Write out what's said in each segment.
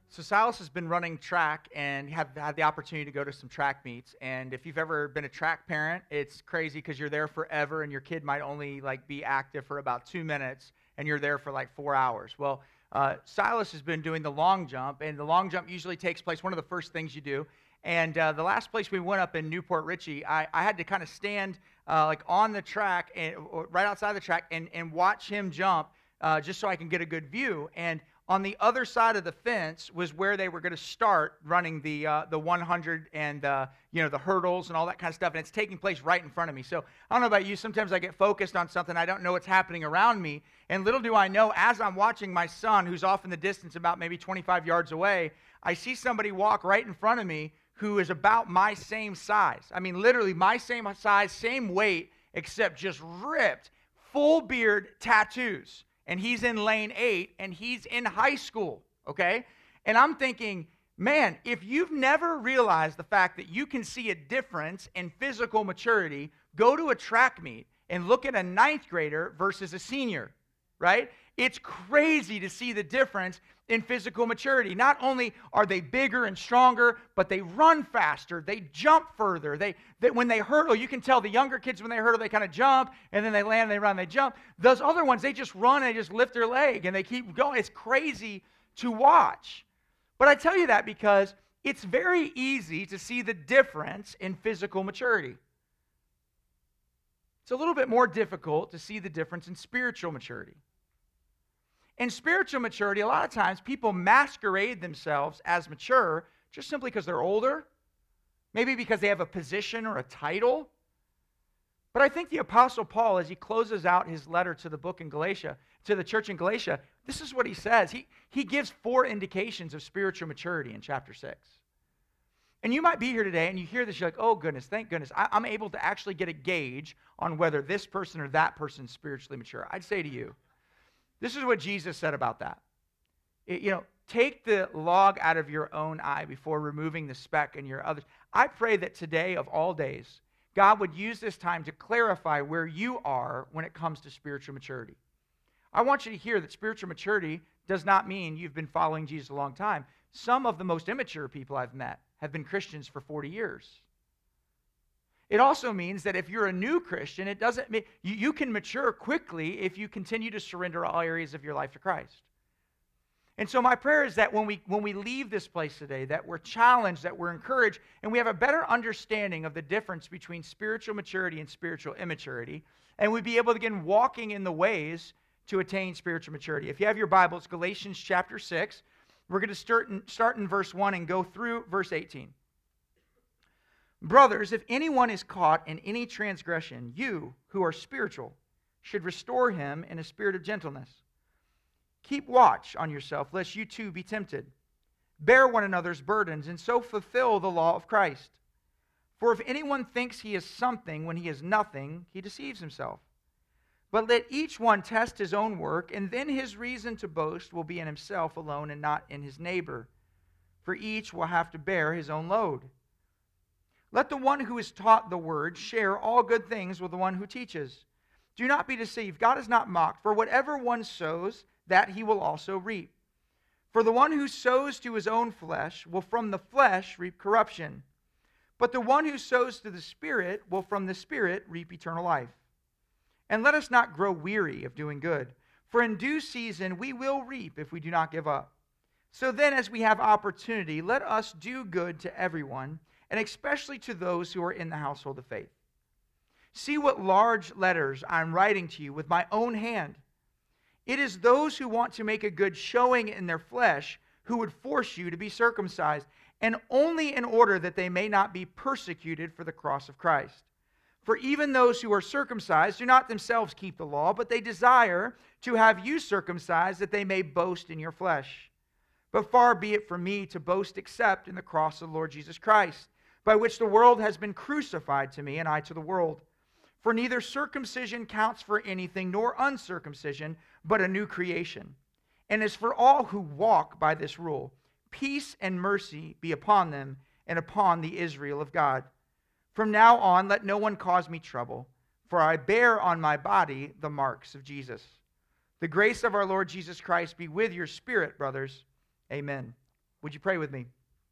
So Silas has been running track and have had the opportunity to go to some track meets. And if you've ever been a track parent, it's crazy because you're there forever and your kid might only be active for about 2 minutes and you're there for like 4 hours. Well, Silas has been doing the long jump, and the long jump usually takes place, one of the first things you do. And the last place we went up in Newport Richie, I had to kind of stand on the track or right outside the track and watch him jump just so I can get a good view. And on the other side of the fence was where they were going to start running the 100 and the hurdles and all that kind of stuff, and it's taking place right in front of me. So I don't know about you, sometimes I get focused on something, I don't know what's happening around me, and little do I know, as I'm watching my son, who's off in the distance about maybe 25 yards away, I see somebody walk right in front of me who is about my same size. I mean, literally my same size, same weight, except just ripped, full beard, tattoos. And he's in lane 8, and he's in high school, okay? And I'm thinking, man, if you've never realized the fact that you can see a difference in physical maturity, go to a track meet and look at a 9th grader versus a senior, right? It's crazy to see the difference in physical maturity. Not only are they bigger and stronger, but they run faster, they jump further. They when they hurdle, you can tell the younger kids when they hurdle, they kind of jump, and then they land, they run, they jump. Those other ones, they just run and they just lift their leg, and they keep going. It's crazy to watch. But I tell you that because it's very easy to see the difference in physical maturity. It's a little bit more difficult to see the difference in spiritual maturity. In spiritual maturity, a lot of times people masquerade themselves as mature just simply because they're older, maybe because they have a position or a title. But I think the Apostle Paul, as he closes out his letter to the book in Galatia, to the church in Galatia, this is what he says. He gives 4 indications of spiritual maturity in chapter 6. And you might be here today and you hear this, you're like, oh goodness, thank goodness, I'm able to actually get a gauge on whether this person or that person is spiritually mature. I'd say to you, this is what Jesus said about that. Take the log out of your own eye before removing the speck in your others. I pray that today of all days, God would use this time to clarify where you are when it comes to spiritual maturity. I want you to hear that spiritual maturity does not mean you've been following Jesus a long time. Some of the most immature people I've met have been Christians for 40 years. It also means that if you're a new Christian, it doesn't mean you can mature quickly if you continue to surrender all areas of your life to Christ. And so my prayer is that when we leave this place today, that we're challenged, that we're encouraged, and we have a better understanding of the difference between spiritual maturity and spiritual immaturity, and we'd be able to begin walking in the ways to attain spiritual maturity. If you have your Bibles, Galatians chapter 6, we're going to start in verse 1 and go through verse 18. Brothers, if anyone is caught in any transgression, you who are spiritual should restore him in a spirit of gentleness. Keep watch on yourself, lest you too be tempted. Bear one another's burdens, and so fulfill the law of Christ. For if anyone thinks he is something when he is nothing, he deceives himself. But let each one test his own work, and then his reason to boast will be in himself alone and not in his neighbor. For each will have to bear his own load. Let the one who is taught the word share all good things with the one who teaches. Do not be deceived. God is not mocked. For whatever one sows, that he will also reap. For the one who sows to his own flesh will from the flesh reap corruption. But the one who sows to the Spirit will from the Spirit reap eternal life. And let us not grow weary of doing good. For in due season we will reap if we do not give up. So then, as we have opportunity, let us do good to everyone, and especially to those who are in the household of faith. See what large letters I'm writing to you with my own hand. It is those who want to make a good showing in their flesh who would force you to be circumcised, and only in order that they may not be persecuted for the cross of Christ. For even those who are circumcised do not themselves keep the law, but they desire to have you circumcised that they may boast in your flesh. But far be it from me to boast except in the cross of the Lord Jesus Christ, by which the world has been crucified to me and I to the world. For neither circumcision counts for anything nor uncircumcision, but a new creation. And as for all who walk by this rule, peace and mercy be upon them and upon the Israel of God. From now on, let no one cause me trouble, for I bear on my body the marks of Jesus. The grace of our Lord Jesus Christ be with your spirit, brothers. Amen. Would you pray with me?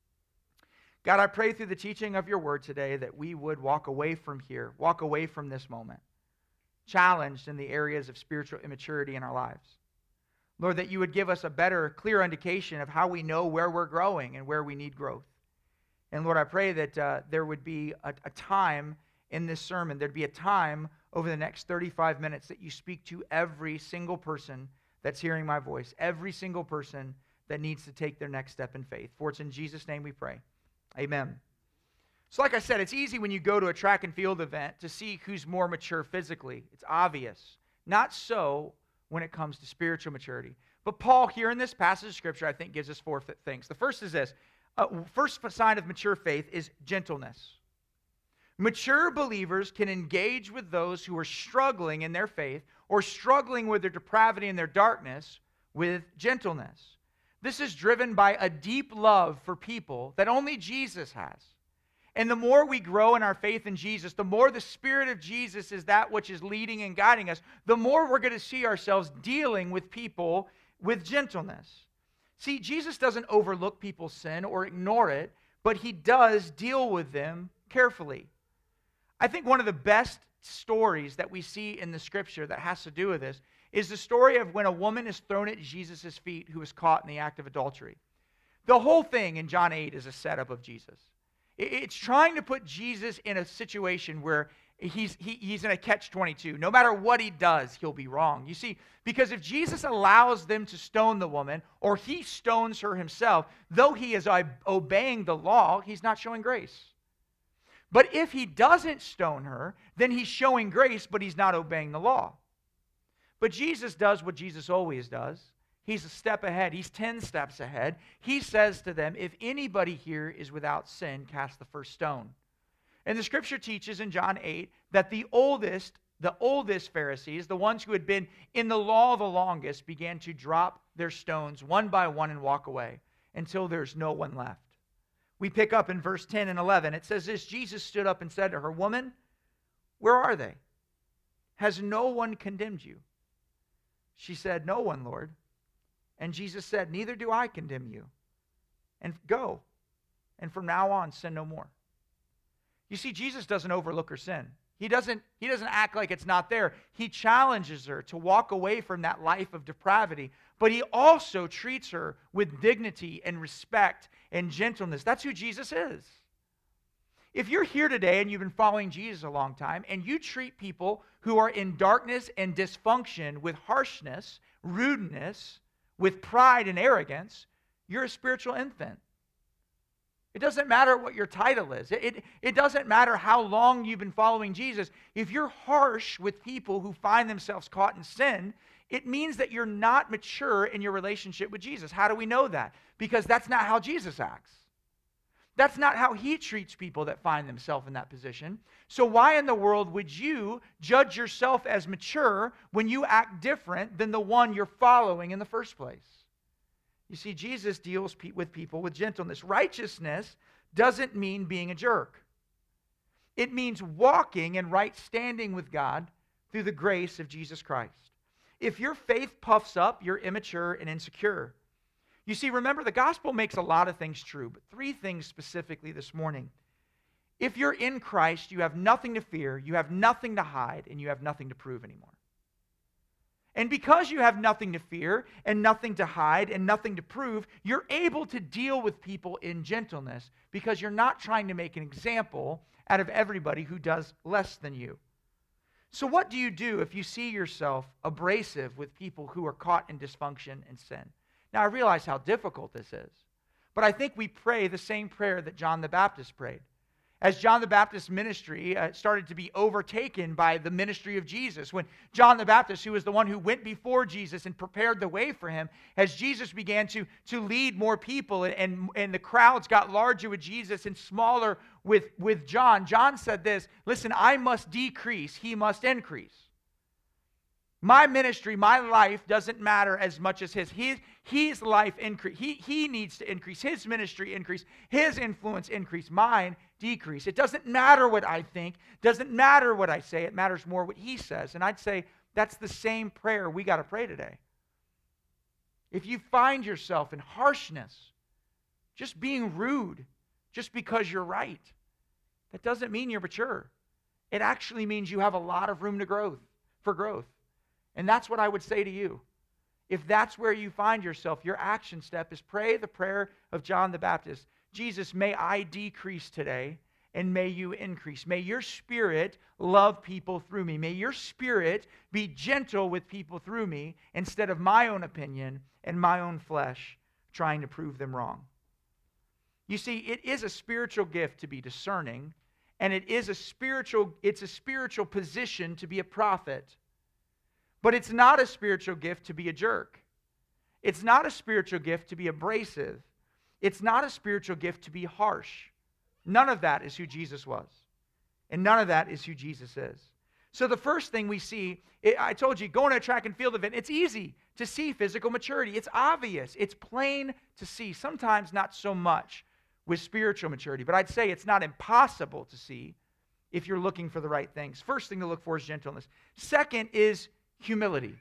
God, I pray through the teaching of your word today that we would walk away from here, walk away from this moment, challenged in the areas of spiritual immaturity in our lives. Lord, that you would give us a better, clear indication of how we know where we're growing and where we need growth. And Lord, I pray that there would be a time in this sermon, there'd be a time over the next 35 minutes that you speak to every single person that's hearing my voice, every single person that needs to take their next step in faith. For it's in Jesus' name we pray. Amen. So like I said, it's easy when you go to a track and field event to see who's more mature physically. It's obvious. Not so when it comes to spiritual maturity. But Paul here in this passage of Scripture, I think, gives us four things. The first is this. First sign of mature faith is gentleness. Mature believers can engage with those who are struggling in their faith or struggling with their depravity and their darkness with gentleness. This is driven by a deep love for people that only Jesus has. And the more we grow in our faith in Jesus, the more the Spirit of Jesus is that which is leading and guiding us, the more we're going to see ourselves dealing with people with gentleness. See, Jesus doesn't overlook people's sin or ignore it, but he does deal with them carefully. I think one of the best stories that we see in the Scripture that has to do with this is the story of when a woman is thrown at Jesus' feet who was caught in the act of adultery. The whole thing in John 8 is a setup of Jesus. It's trying to put Jesus in a situation where he's in a catch-22. No matter what he does, he'll be wrong. You see, because if Jesus allows them to stone the woman, or he stones her himself, though he is obeying the law, he's not showing grace. But if he doesn't stone her, then he's showing grace, but he's not obeying the law. But Jesus does what Jesus always does. He's a step ahead. He's 10 steps ahead. He says to them, if anybody here is without sin, cast the first stone. And the Scripture teaches in John 8 that the oldest Pharisees, the ones who had been in the law the longest, began to drop their stones one by one and walk away until there's no one left. We pick up in verse 10 and 11. It says this, Jesus stood up and said to her, woman, where are they? Has no one condemned you? She said, no one, Lord. And Jesus said, neither do I condemn you. And go. And from now on, sin no more. You see, Jesus doesn't overlook her sin. He doesn't act like it's not there. He challenges her to walk away from that life of depravity. But he also treats her with dignity and respect and gentleness. That's who Jesus is. If you're here today and you've been following Jesus a long time and you treat people who are in darkness and dysfunction with harshness, rudeness, with pride and arrogance, you're a spiritual infant. It doesn't matter what your title is. It doesn't matter how long you've been following Jesus. If you're harsh with people who find themselves caught in sin, it means that you're not mature in your relationship with Jesus. How do we know that? Because that's not how Jesus acts. That's not how he treats people that find themselves in that position. So why in the world would you judge yourself as mature when you act different than the one you're following in the first place? You see, Jesus deals with people with gentleness. Righteousness doesn't mean being a jerk. It means walking in right standing with God through the grace of Jesus Christ. If your faith puffs up, you're immature and insecure. You see, remember, the gospel makes a lot of things true, but three things specifically this morning. If you're in Christ, you have nothing to fear, you have nothing to hide, and you have nothing to prove anymore. And because you have nothing to fear and nothing to hide and nothing to prove, you're able to deal with people in gentleness because you're not trying to make an example out of everybody who does less than you. So what do you do if you see yourself abrasive with people who are caught in dysfunction and sin? Now, I realize how difficult this is, but I think we pray the same prayer that John the Baptist prayed. As John the Baptist's ministry started to be overtaken by the ministry of Jesus, when John the Baptist, who was the one who went before Jesus and prepared the way for him, as Jesus began to lead more people and the crowds got larger with Jesus and smaller with John, John said this, listen, I must decrease, he must increase. My ministry, my life doesn't matter as much as his. His life increase. He needs to increase. His ministry increase. His influence increase. Mine decrease. It doesn't matter what I think. Doesn't matter what I say. It matters more what he says. And I'd say that's the same prayer we got to pray today. If you find yourself in harshness just being rude, just because you're right. That doesn't mean you're mature. It actually means you have a lot of room for growth. And that's what I would say to you. If that's where you find yourself, your action step is pray the prayer of John the Baptist. Jesus, may I decrease today, and may you increase. May your Spirit love people through me. May your Spirit be gentle with people through me instead of my own opinion and my own flesh trying to prove them wrong. You see, it is a spiritual gift to be discerning, and it's a spiritual position to be a prophet. But it's not a spiritual gift to be a jerk. It's not a spiritual gift to be abrasive. It's not a spiritual gift to be harsh. None of that is who Jesus was. And none of that is who Jesus is. So the first thing we see, I told you, going to a track and field event, it's easy to see physical maturity. It's obvious. It's plain to see. Sometimes not so much with spiritual maturity. But I'd say it's not impossible to see if you're looking for the right things. First thing to look for is gentleness. Second is humility.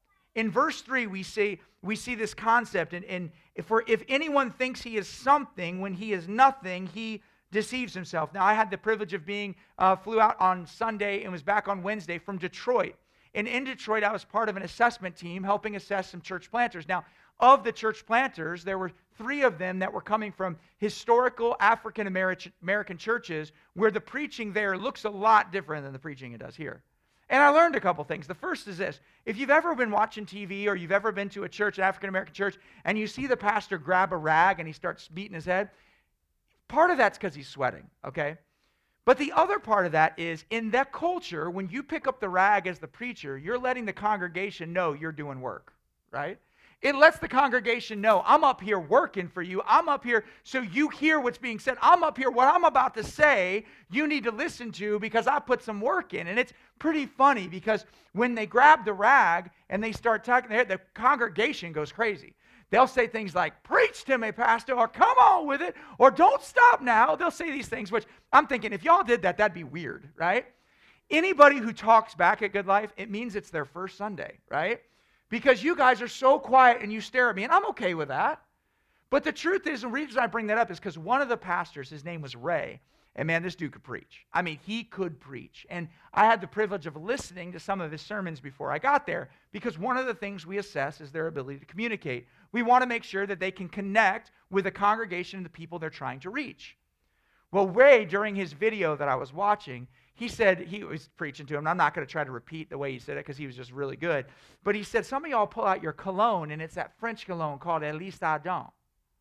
In verse 3, we see this concept. And if anyone thinks he is something when he is nothing, he deceives himself. Now, I had the privilege of flew out on Sunday and was back on Wednesday from Detroit. And in Detroit, I was part of an assessment team helping assess some church planters. Now, of the church planters, there were 3 of them that were coming from historical African American churches where the preaching there looks a lot different than the preaching it does here. And I learned a couple things. The first is this. If you've ever been watching TV or you've ever been to a church, an African American church, and you see the pastor grab a rag and he starts beating his head, part of that's because he's sweating, okay? But the other part of that is, in that culture, when you pick up the rag as the preacher, you're letting the congregation know you're doing work, right? It lets the congregation know, I'm up here working for you. I'm up here so you hear what's being said. I'm up here, what I'm about to say, you need to listen to because I put some work in. And it's pretty funny because when they grab the rag and they start talking, the congregation goes crazy. They'll say things like, preach to me, pastor, or come on with it, or don't stop now. They'll say these things, which I'm thinking, if y'all did that, that'd be weird, right? Anybody who talks back at Good Life, it means it's their first Sunday, right? Because you guys are so quiet and you stare at me, and I'm okay with that. But the truth is, the reason I bring that up is because one of the pastors, his name was Ray, and man, this dude could preach. I mean, he could preach. And I had the privilege of listening to some of his sermons before I got there, because one of the things we assess is their ability to communicate. We want to make sure that they can connect with the congregation and the people they're trying to reach. Well, Ray, during his video that I was watching, he said, he was preaching to him, and I'm not going to try to repeat the way he said it because he was just really good, but he said, some of y'all pull out your cologne, and it's that French cologne called At Least I Don't.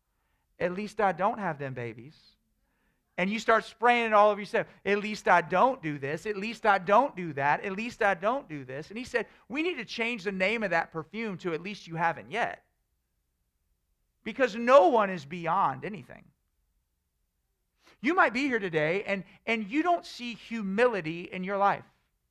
At least I don't have them babies. And you start spraying it all over yourself. At least I don't do this. At least I don't do that. At least I don't do this. And he said, we need to change the name of that perfume to At Least You Haven't Yet. Because no one is beyond anything. You might be here today and you don't see humility in your life.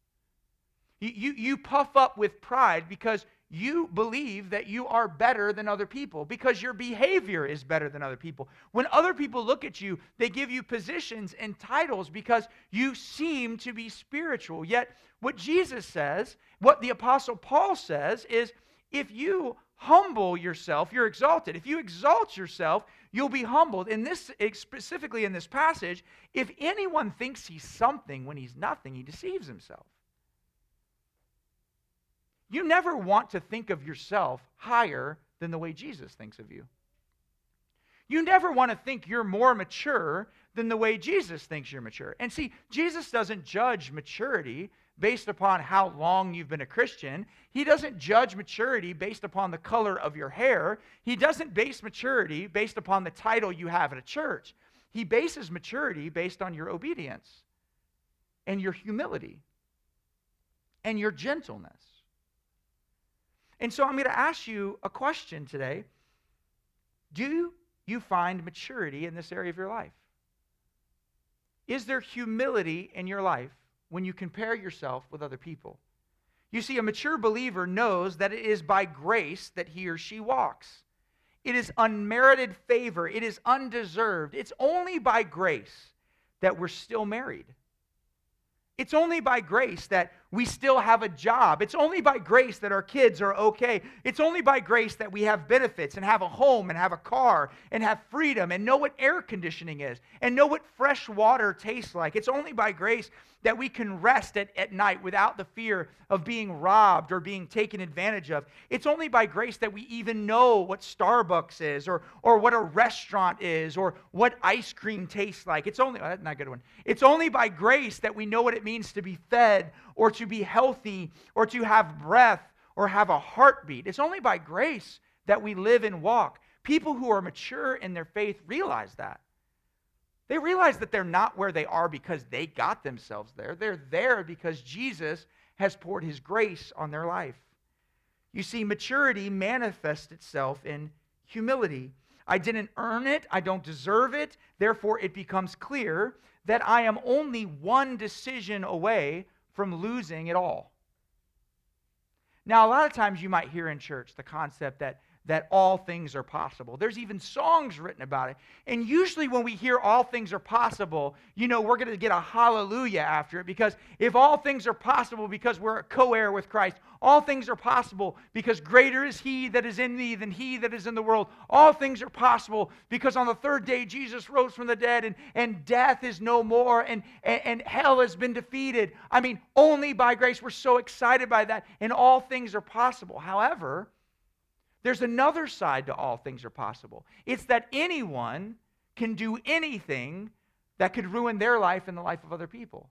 You puff up with pride because you believe that you are better than other people, because your behavior is better than other people. When other people look at you, they give you positions and titles because you seem to be spiritual. Yet what Jesus says, what the Apostle Paul says is, if you humble yourself, you're exalted. If you exalt yourself, you'll be humbled. In this, specifically in this passage, if anyone thinks he's something when he's nothing, he deceives himself. You never want to think of yourself higher than the way Jesus thinks of you. You never want to think you're more mature than the way Jesus thinks you're mature. And see, Jesus doesn't judge maturity based upon how long you've been a Christian. He doesn't judge maturity based upon the color of your hair. He doesn't base maturity based upon the title you have at a church. He bases maturity based on your obedience and your humility and your gentleness. And so I'm going to ask you a question today. Do you find maturity in this area of your life? Is there humility in your life when you compare yourself with other people? You see, a mature believer knows that it is by grace that he or she walks. It is unmerited favor. It is undeserved. It's only by grace that we're still married. It's only by grace that we still have a job. It's only by grace that our kids are okay. It's only by grace that we have benefits and have a home and have a car and have freedom and know what air conditioning is and know what fresh water tastes like. It's only by grace that we can rest at night without the fear of being robbed or being taken advantage of. It's only by grace that we even know what Starbucks is or what a restaurant is or what ice cream tastes like. It's only, that's not a good one. It's only by grace that we know what it means to be fed or to be healthy or to have breath or have a heartbeat. It's only by grace that we live and walk. People who are mature in their faith realize that. They realize that they're not where they are because they got themselves there. They're there because Jesus has poured his grace on their life. You see, maturity manifests itself in humility. I didn't earn it. I don't deserve it. Therefore, it becomes clear that I am only one decision away from losing it all. Now, a lot of times you might hear in church the concept that all things are possible. There's even songs written about it. And usually when we hear all things are possible, we're going to get a hallelujah after it, because if all things are possible because we're a co-heir with Christ, all things are possible because greater is he that is in me than he that is in the world. All things are possible because on the third day Jesus rose from the dead and death is no more and hell has been defeated. I mean, only by grace. We're so excited by that, and all things are possible. However, there's another side to all things are possible. It's that anyone can do anything that could ruin their life and the life of other people.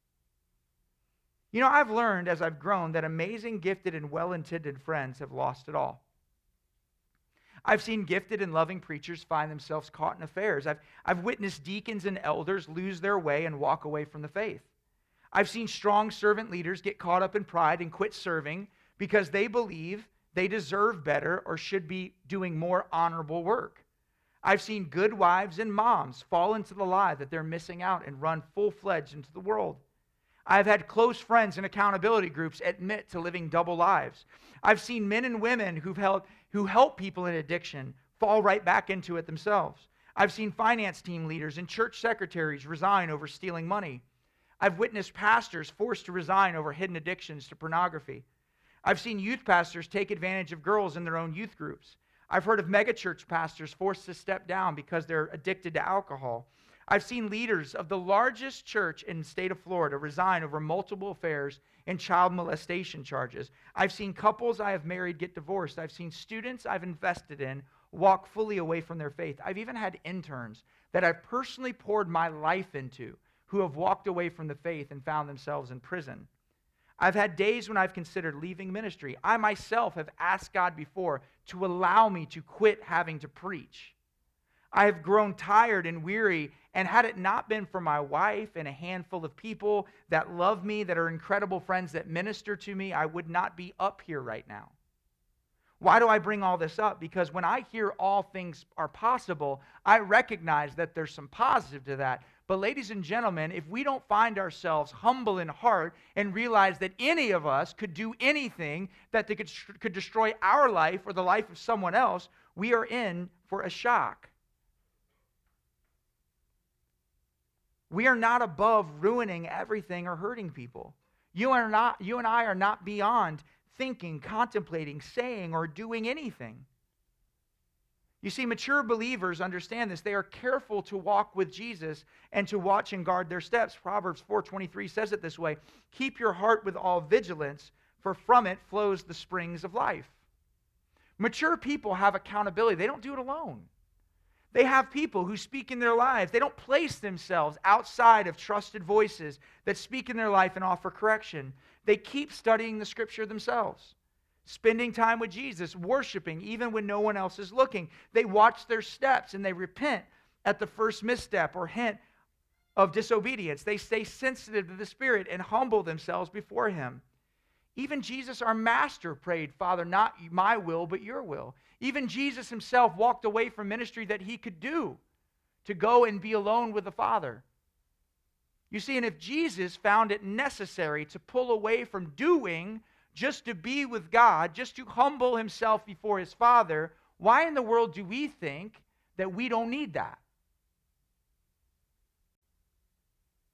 I've learned as I've grown that amazing, gifted, and well-intended friends have lost it all. I've seen gifted and loving preachers find themselves caught in affairs. I've witnessed deacons and elders lose their way and walk away from the faith. I've seen strong servant leaders get caught up in pride and quit serving because they believe they deserve better or should be doing more honorable work. I've seen good wives and moms fall into the lie that they're missing out and run full-fledged into the world. I've had close friends in accountability groups admit to living double lives. I've seen men and women who help people in addiction fall right back into it themselves. I've seen finance team leaders and church secretaries resign over stealing money. I've witnessed pastors forced to resign over hidden addictions to pornography. I've seen youth pastors take advantage of girls in their own youth groups. I've heard of megachurch pastors forced to step down because they're addicted to alcohol. I've seen leaders of the largest church in the state of Florida resign over multiple affairs and child molestation charges. I've seen couples I have married get divorced. I've seen students I've invested in walk fully away from their faith. I've even had interns that I've personally poured my life into who have walked away from the faith and found themselves in prison. I've had days when I've considered leaving ministry. I myself have asked God before to allow me to quit having to preach. I have grown tired and weary, and had it not been for my wife and a handful of people that love me, that are incredible friends that minister to me, I would not be up here right now. Why do I bring all this up? Because when I hear all things are possible, I recognize that there's some positive to that. But ladies and gentlemen, if we don't find ourselves humble in heart and realize that any of us could do anything that could destroy our life or the life of someone else, we are in for a shock. We are not above ruining everything or hurting people. You and I are not beyond thinking, contemplating, saying, or doing anything. You see, mature believers understand this. They are careful to walk with Jesus and to watch and guard their steps. Proverbs 4:23 says it this way: keep your heart with all vigilance, for from it flows the springs of life. Mature people have accountability. They don't do it alone. They have people who speak in their lives. They don't place themselves outside of trusted voices that speak in their life and offer correction. They keep studying the Scripture themselves, spending time with Jesus, worshiping even when no one else is looking. They watch their steps and they repent at the first misstep or hint of disobedience. They stay sensitive to the Spirit and humble themselves before Him. Even Jesus, our Master, prayed, Father, not my will, but your will. Even Jesus himself walked away from ministry that he could do to go and be alone with the Father. You see, and if Jesus found it necessary to pull away from doing just to be with God, just to humble himself before his Father, why in the world do we think that we don't need that? It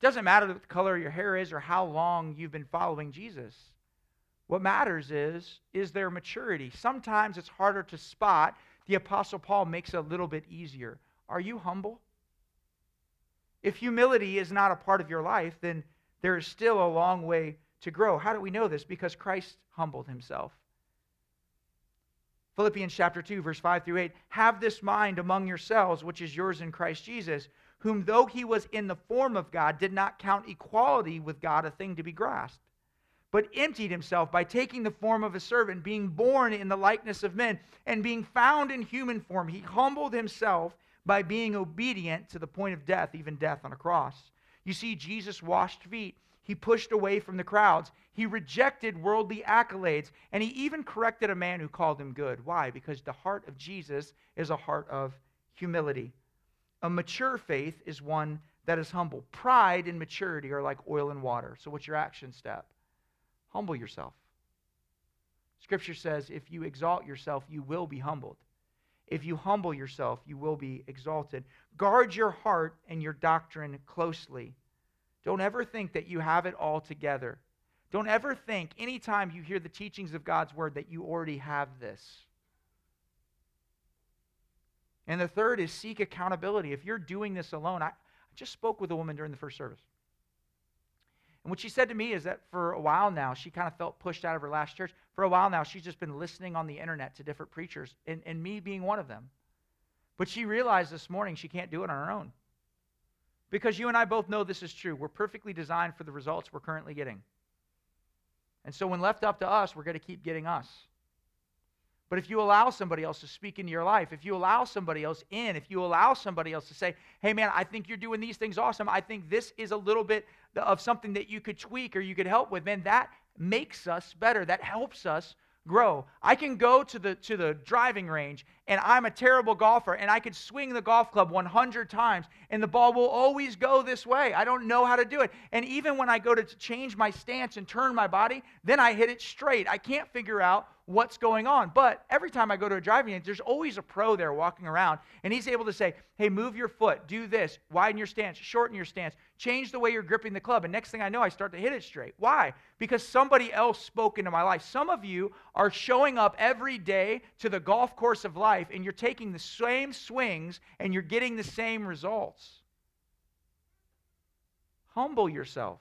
doesn't matter what the color of your hair is or how long you've been following Jesus. What matters is their maturity. Sometimes it's harder to spot. The Apostle Paul makes it a little bit easier. Are you humble? If humility is not a part of your life, then there is still a long way to grow. How do we know this? Because Christ humbled himself. Philippians chapter 2, verse 5 through 8. Have this mind among yourselves, which is yours in Christ Jesus, whom though he was in the form of God, did not count equality with God a thing to be grasped, but emptied himself by taking the form of a servant, being born in the likeness of men, and being found in human form. He humbled himself by being obedient to the point of death, even death on a cross. You see, Jesus washed feet. He pushed away from the crowds. He rejected worldly accolades. And he even corrected a man who called him good. Why? Because the heart of Jesus is a heart of humility. A mature faith is one that is humble. Pride and maturity are like oil and water. So what's your action step? Humble yourself. Scripture says, if you exalt yourself, you will be humbled. If you humble yourself, you will be exalted. Guard your heart and your doctrine closely. Don't ever think that you have it all together. Don't ever think, anytime you hear the teachings of God's word, that you already have this. And the third is seek accountability. If you're doing this alone, I just spoke with a woman during the first service. And what she said to me is that for a while now, she kind of felt pushed out of her last church. For a while now, she's just been listening on the internet to different preachers, and me being one of them. But she realized this morning she can't do it on her own. Because you and I both know this is true. We're perfectly designed for the results we're currently getting. And so when left up to us, we're going to keep getting us. But if you allow somebody else to speak into your life, if you allow somebody else in, if you allow somebody else to say, hey man, I think you're doing these things awesome. I think this is a little bit of something that you could tweak or you could help with, man, that makes us better. That helps us grow. I can go to the driving range and I'm a terrible golfer and I could swing the golf club 100 times and the ball will always go this way. I don't know how to do it. And even when I go to change my stance and turn my body, then I hit it straight. I can't figure out what's going on. But every time I go to a driving range, there's always a pro there walking around and he's able to say, hey, move your foot, do this, widen your stance, shorten your stance, change the way you're gripping the club. And next thing I know, I start to hit it straight. Why? Because somebody else spoke into my life. Some of you are showing up every day to the golf course of life and you're taking the same swings and you're getting the same results. Humble yourself.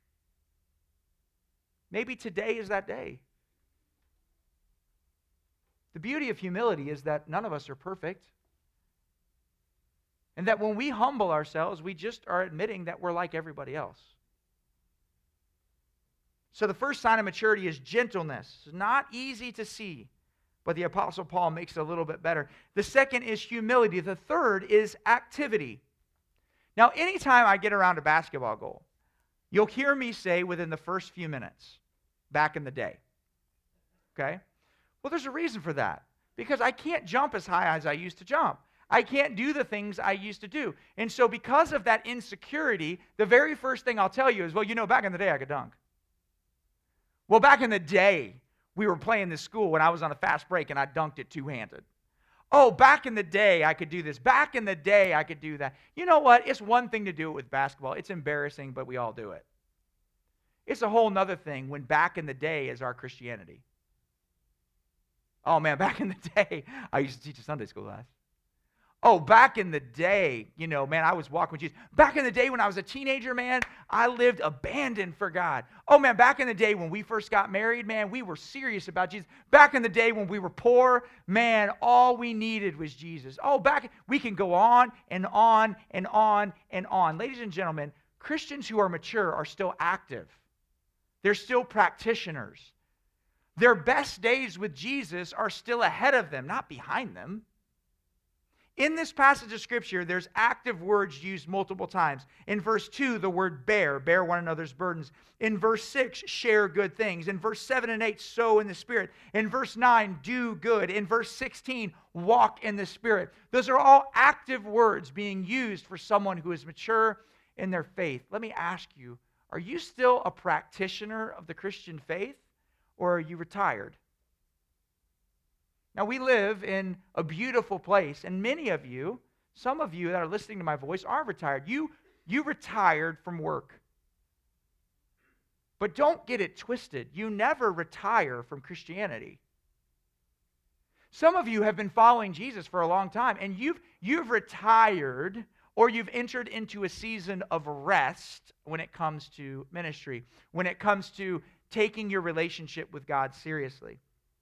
Maybe today is that day. The beauty of humility is that none of us are perfect. And that when we humble ourselves, we just are admitting that we're like everybody else. So the first sign of maturity is gentleness. It's not easy to see, but the Apostle Paul makes it a little bit better. The second is humility. The third is activity. Now, anytime I get around a basketball goal, you'll hear me say within the first few minutes, back in the day. Okay? Well, there's a reason for that. Because I can't jump as high as I used to jump. I can't do the things I used to do. And so because of that insecurity, the very first thing I'll tell you is, well, you know, back in the day I could dunk. Well, back in the day, we were playing this school when I was on a fast break and I dunked it two-handed. Oh, back in the day I could do this. Back in the day I could do that. You know what? It's one thing to do it with basketball. It's embarrassing, but we all do it. It's a whole nother thing when back in the day is our Christianity. Oh, man, back in the day, I used to teach a Sunday school class. Oh, back in the day, you know, man, I was walking with Jesus. Back in the day when I was a teenager, man, I lived abandoned for God. Oh, man, back in the day when we first got married, man, we were serious about Jesus. Back in the day when we were poor, man, all we needed was Jesus. Oh, we can go on and on and on and on. Ladies and gentlemen, Christians who are mature are still active. They're still practitioners. Their best days with Jesus are still ahead of them, not behind them. In this passage of Scripture, there's active words used multiple times. In verse 2, the word bear one another's burdens. In verse 6, share good things. In verse 7 and 8, sow in the Spirit. In verse 9, do good. In verse 16, walk in the Spirit. Those are all active words being used for someone who is mature in their faith. Let me ask you, are you still a practitioner of the Christian faith, or are you retired? Now, we live in a beautiful place, and many of you, some of you that are listening to my voice are retired. You You retired from work. But don't get it twisted. You never retire from Christianity. Some of you have been following Jesus for a long time, and you've retired, or you've entered into a season of rest when it comes to ministry, when it comes to taking your relationship with God seriously.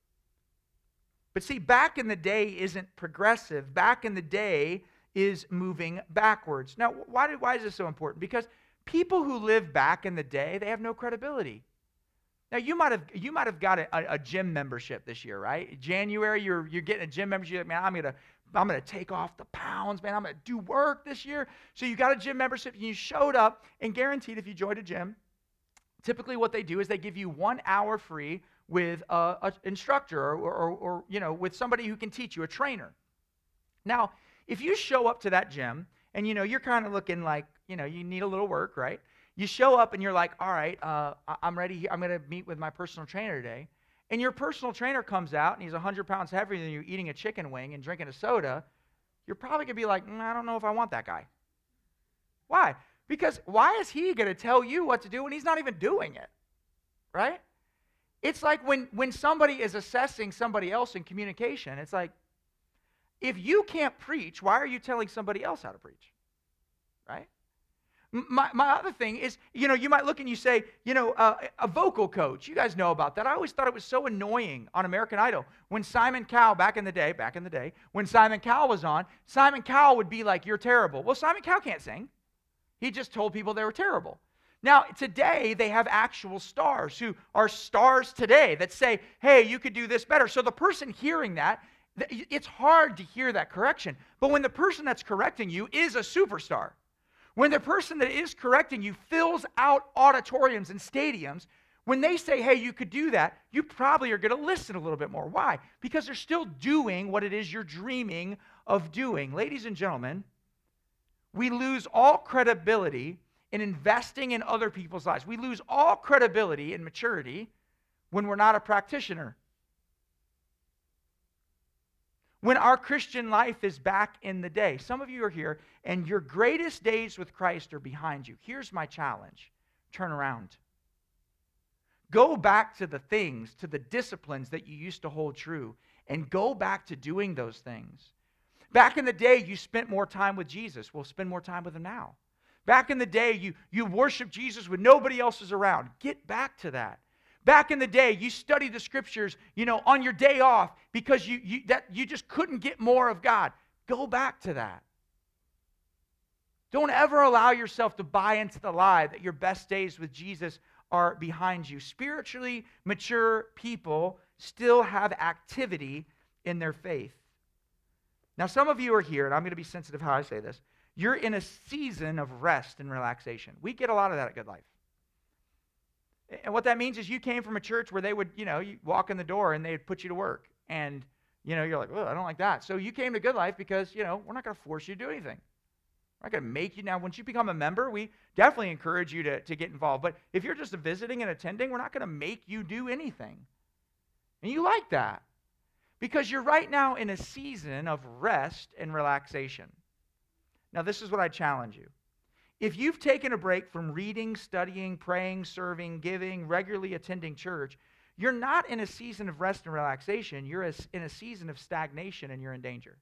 But see, back in the day isn't progressive. Back in the day is moving backwards. Now, why is this so important? Because people who live back in the day, they have no credibility. Now, you might have got a gym membership this year, right? January, you're getting a gym membership. You're like, man, I'm gonna take off the pounds, man. I'm gonna do work this year. So you got a gym membership, and you showed up, and guaranteed, if you joined a gym, typically what they do is they give you 1 hour free with an instructor or with somebody who can teach you, a trainer. Now, if you show up to that gym and you're kind of looking like you need a little work, right? You show up and you're like, all right, I'm ready. I'm going to meet with my personal trainer today. And your personal trainer comes out and he's 100 pounds heavier than you, eating a chicken wing and drinking a soda. You're probably going to be like, I don't know if I want that guy. Why? Because why is he going to tell you what to do when he's not even doing it, right? It's like when somebody is assessing somebody else in communication, it's like, if you can't preach, why are you telling somebody else how to preach, right? My other thing is, you might look and you say, a vocal coach. You guys know about that. I always thought it was so annoying on American Idol. When Simon Cowell, back in the day, when Simon Cowell was on, Simon Cowell would be like, you're terrible. Well, Simon Cowell can't sing. He just told people they were terrible. Now, today, they have actual stars who are stars today that say, hey, you could do this better. So the person hearing that, it's hard to hear that correction. But when the person that's correcting you is a superstar, when the person that is correcting you fills out auditoriums and stadiums, when they say, hey, you could do that, you probably are going to listen a little bit more. Why? Because they're still doing what it is you're dreaming of doing. Ladies and gentlemen, we lose all credibility in investing in other people's lives. We lose all credibility and maturity when we're not a practitioner. When our Christian life is back in the day. Some of you are here, and your greatest days with Christ are behind you. Here's my challenge. Turn around. Go back to the things, to the disciplines that you used to hold true, and go back to doing those things. Back in the day, you spent more time with Jesus. Well, spend more time with him now. Back in the day, you worshiped Jesus when nobody else is around. Get back to that. Back in the day, you studied the scriptures, on your day off because you just couldn't get more of God. Go back to that. Don't ever allow yourself to buy into the lie that your best days with Jesus are behind you. Spiritually mature people still have activity in their faith. Now, some of you are here, and I'm going to be sensitive how I say this. You're in a season of rest and relaxation. We get a lot of that at Good Life. And what that means is you came from a church where they would, you walk in the door and they'd put you to work. And, you're like, I don't like that. So you came to Good Life because, we're not going to force you to do anything. We're not going to make you. Now, once you become a member, we definitely encourage you to get involved. But if you're just visiting and attending, we're not going to make you do anything. And you like that because you're right now in a season of rest and relaxation. Now, this is what I challenge you. If you've taken a break from reading, studying, praying, serving, giving, regularly attending church, you're not in a season of rest and relaxation. You're in a season of stagnation, and you're in danger.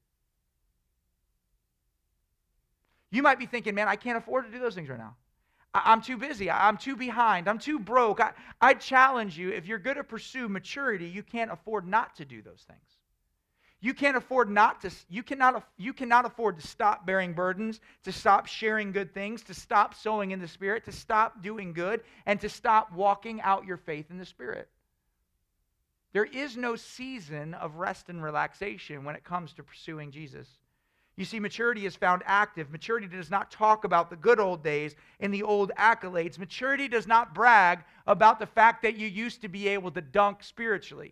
You might be thinking, man, I can't afford to do those things right now. I'm too busy. I'm too behind. I'm too broke. I challenge you, if you're going to pursue maturity, you can't afford not to do those things. You cannot afford to stop bearing burdens, to stop sharing good things, to stop sowing in the Spirit, to stop doing good, and to stop walking out your faith in the Spirit. There is no season of rest and relaxation when it comes to pursuing Jesus. You see, maturity is found active. Maturity does not talk about the good old days and the old accolades. Maturity does not brag about the fact that you used to be able to dunk spiritually.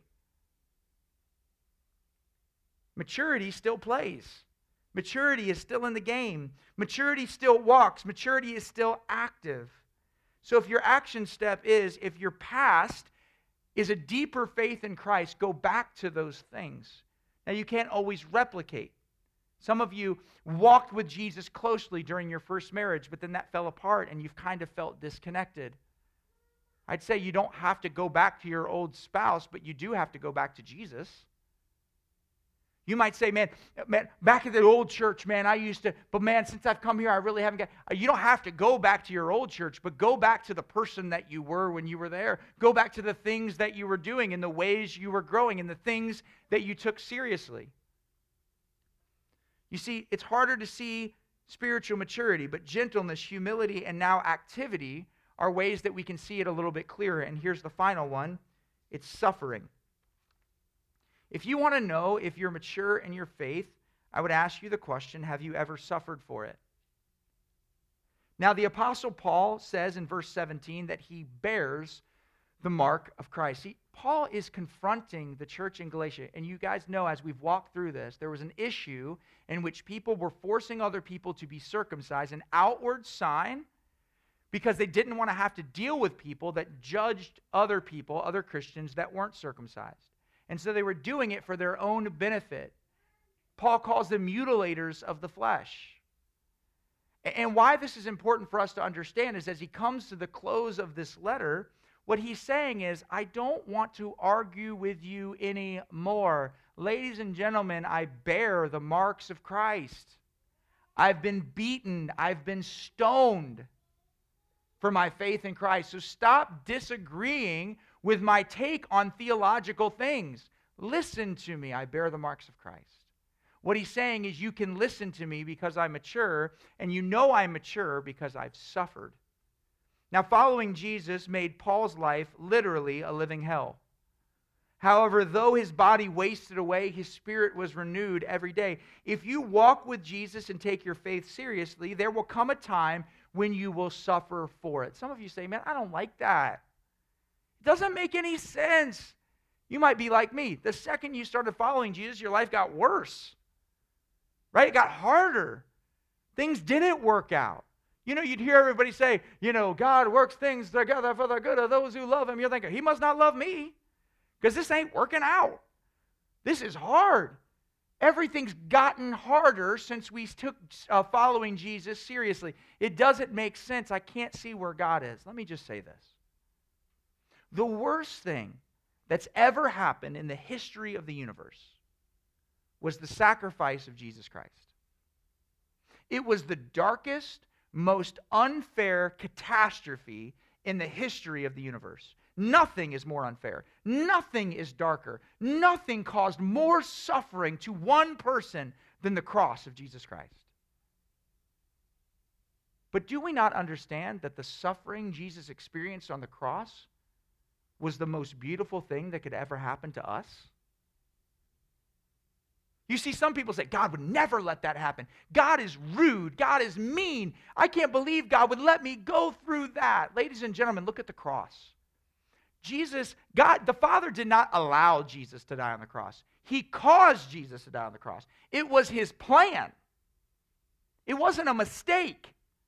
Maturity still plays. Maturity is still in the game. Maturity still walks. Maturity is still active. So if your action step is, if your past is a deeper faith in Christ, go back to those things. Now, you can't always replicate. Some of you walked with Jesus closely during your first marriage, but then that fell apart and you've kind of felt disconnected. I'd say you don't have to go back to your old spouse, but you do have to go back to Jesus. You might say, man, back at the old church, man, I used to, but man, since I've come here, I really haven't got, you don't have to go back to your old church, but go back to the person that you were when you were there. Go back to the things that you were doing and the ways you were growing and the things that you took seriously. You see, it's harder to see spiritual maturity, but gentleness, humility, and now activity are ways that we can see it a little bit clearer. And here's the final one. It's suffering. If you want to know if you're mature in your faith, I would ask you the question, have you ever suffered for it? Now, the Apostle Paul says in verse 17 that he bears the mark of Christ. See, Paul is confronting the church in Galatia. And you guys know, as we've walked through this, there was an issue in which people were forcing other people to be circumcised, an outward sign, because they didn't want to have to deal with people that judged other people, other Christians that weren't circumcised. And so they were doing it for their own benefit. Paul calls them mutilators of the flesh. And why this is important for us to understand is as he comes to the close of this letter, what he's saying is, I don't want to argue with you anymore. Ladies and gentlemen, I bear the marks of Christ. I've been beaten. I've been stoned for my faith in Christ. So stop disagreeing with my take on theological things. Listen to me. I bear the marks of Christ. What he's saying is you can listen to me because I'm mature, and you know I'm mature because I've suffered. Now, following Jesus made Paul's life literally a living hell. However, though his body wasted away, his spirit was renewed every day. If you walk with Jesus and take your faith seriously, there will come a time when you will suffer for it. Some of you say, man, I don't like that. It doesn't make any sense. You might be like me. The second you started following Jesus, your life got worse. Right? It got harder. Things didn't work out. You know, you'd hear everybody say, you know, God works things together for the good of those who love him. You're thinking, he must not love me because this ain't working out. This is hard. Everything's gotten harder since we took following Jesus seriously. It doesn't make sense. I can't see where God is. Let me just say this. The worst thing that's ever happened in the history of the universe was the sacrifice of Jesus Christ. It was the darkest, most unfair catastrophe in the history of the universe. Nothing is more unfair. Nothing is darker. Nothing caused more suffering to one person than the cross of Jesus Christ. But do we not understand that the suffering Jesus experienced on the cross was the most beautiful thing that could ever happen to us? You see, some people say, God would never let that happen. God is rude. God is mean. I can't believe God would let me go through that. Ladies and gentlemen, look at the cross. God, the Father did not allow Jesus to die on the cross. He caused Jesus to die on the cross. It was his plan. It wasn't a mistake.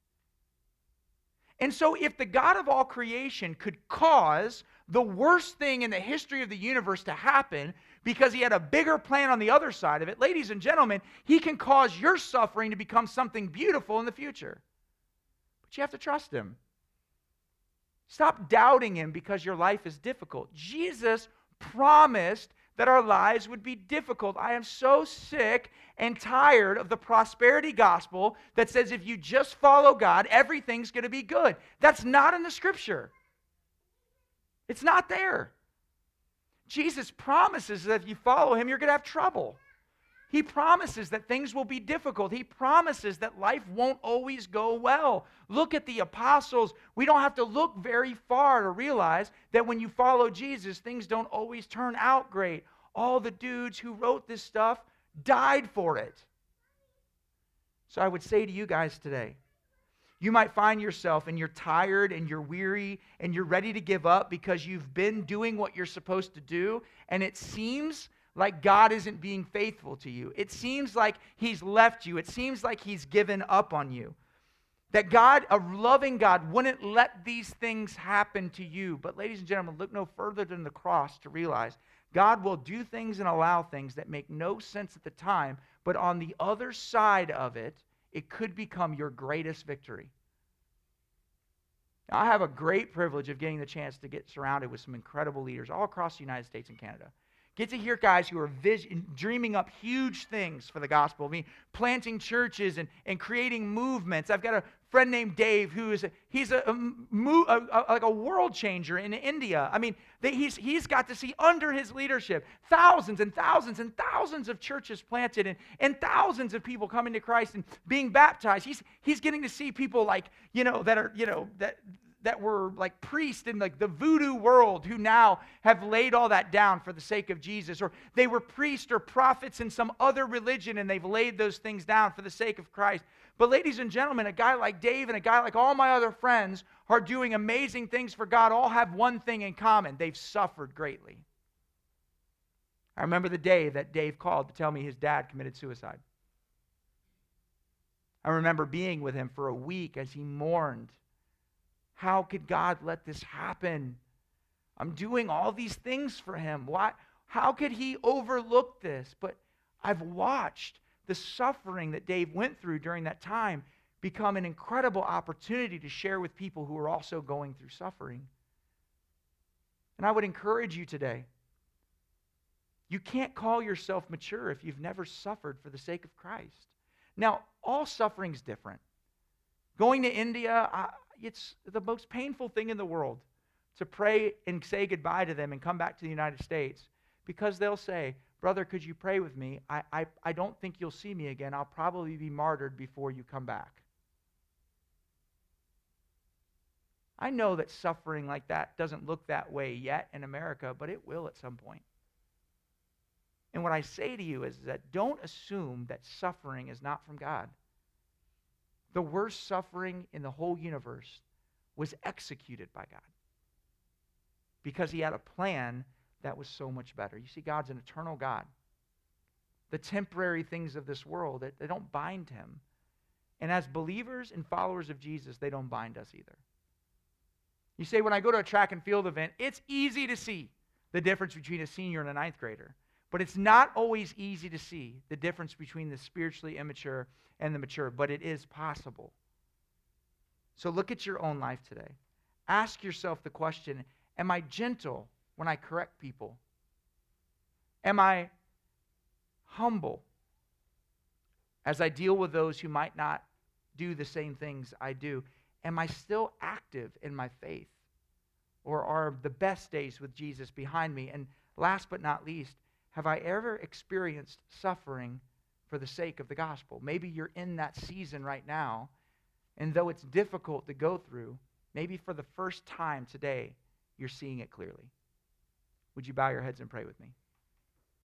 And so if the God of all creation could cause the worst thing in the history of the universe to happen because he had a bigger plan on the other side of it, ladies and gentlemen, he can cause your suffering to become something beautiful in the future. But you have to trust him. Stop doubting him because your life is difficult. Jesus promised that our lives would be difficult. I am so sick and tired of the prosperity gospel that says if you just follow God, everything's going to be good. That's not in the scripture. It's not there. Jesus promises that if you follow him, you're going to have trouble. He promises that things will be difficult. He promises that life won't always go well. Look at the apostles. We don't have to look very far to realize that when you follow Jesus, things don't always turn out great. All the dudes who wrote this stuff died for it. So I would say to you guys today, you might find yourself and you're tired and you're weary and you're ready to give up because you've been doing what you're supposed to do, and it seems like God isn't being faithful to you. It seems like he's left you. It seems like he's given up on you. That God, a loving God, wouldn't let these things happen to you. But ladies and gentlemen, look no further than the cross to realize God will do things and allow things that make no sense at the time, But on the other side of it, it could become your greatest victory. Now, I have a great privilege of getting the chance to get surrounded with some incredible leaders all across the United States and Canada. Get to hear guys who are dreaming up huge things for the gospel. I mean, planting churches and creating movements. I've got a friend named Dave who is he's like a world changer in India. I mean, he's got to see under his leadership thousands and thousands and thousands of churches planted and thousands of people coming to Christ and being baptized. He's getting to see people like that were like priests in like the voodoo world who now have laid all that down for the sake of Jesus. Or they were priests or prophets in some other religion and they've laid those things down for the sake of Christ. But ladies and gentlemen, a guy like Dave and a guy like all my other friends are doing amazing things for God, all have one thing in common. They've suffered greatly. I remember the day that Dave called to tell me his dad committed suicide. I remember being with him for a week as he mourned. How could God let this happen? I'm doing all these things for him. Why? How could he overlook this? But I've watched the suffering that Dave went through during that time become an incredible opportunity to share with people who are also going through suffering. And I would encourage you today, you can't call yourself mature if you've never suffered for the sake of Christ. Now, all suffering's different. Going to India, it's the most painful thing in the world to pray and say goodbye to them and come back to the United States because they'll say, brother, could you pray with me? I don't think you'll see me again. I'll probably be martyred before you come back. I know that suffering like that doesn't look that way yet in America, but it will at some point. And what I say to you is that don't assume that suffering is not from God. The worst suffering in the whole universe was executed by God because he had a plan that was so much better. You see, God's an eternal God. The temporary things of this world, they don't bind him. And as believers and followers of Jesus, they don't bind us either. You say, when I go to a track and field event, it's easy to see the difference between a senior and a ninth grader. But it's not always easy to see the difference between the spiritually immature and the mature, but it is possible. So look at your own life today. Ask yourself the question, am I gentle when I correct people? Am I humble as I deal with those who might not do the same things I do? Am I still active in my faith? Or are the best days with Jesus behind me? And last but not least, have I ever experienced suffering for the sake of the gospel? Maybe you're in that season right now, and though it's difficult to go through, maybe for the first time today, you're seeing it clearly. Would you bow your heads and pray with me?